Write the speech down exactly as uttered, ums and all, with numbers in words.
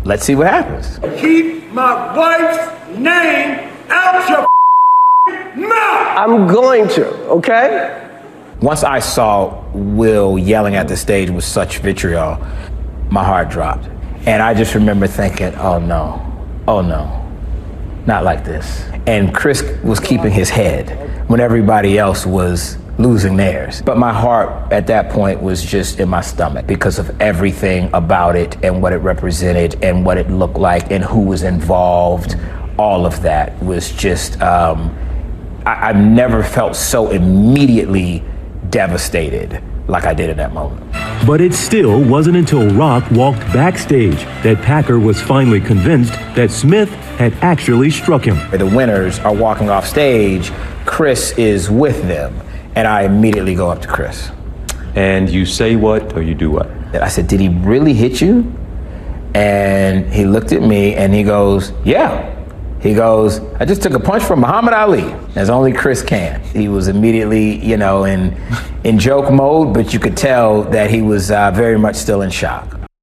let's see what happens. Keep my wife's name out your mouth! I'm going to, okay? Once I saw Will yelling at the stage with such vitriol, my heart dropped. And I just remember thinking, oh no, oh no, not like this. And Chris was keeping his head when everybody else was losing theirs. But my heart at that point was just in my stomach because of everything about it and what it represented and what it looked like and who was involved. All of that was just, um, I, I've never felt so immediately devastated like I did in that moment. But it still wasn't until Rock walked backstage that Packer was finally convinced that Smith had actually struck him. The winners are walking off stage, Chris is with them, and I immediately go up to Chris. And you say what or you do what? I said, did he really hit you? And he looked at me and he goes, yeah. He goes, I just took a punch from Muhammad Ali, as only Chris can. He was immediately, you know, in in joke mode, but you could tell that he was uh, very much still in shock.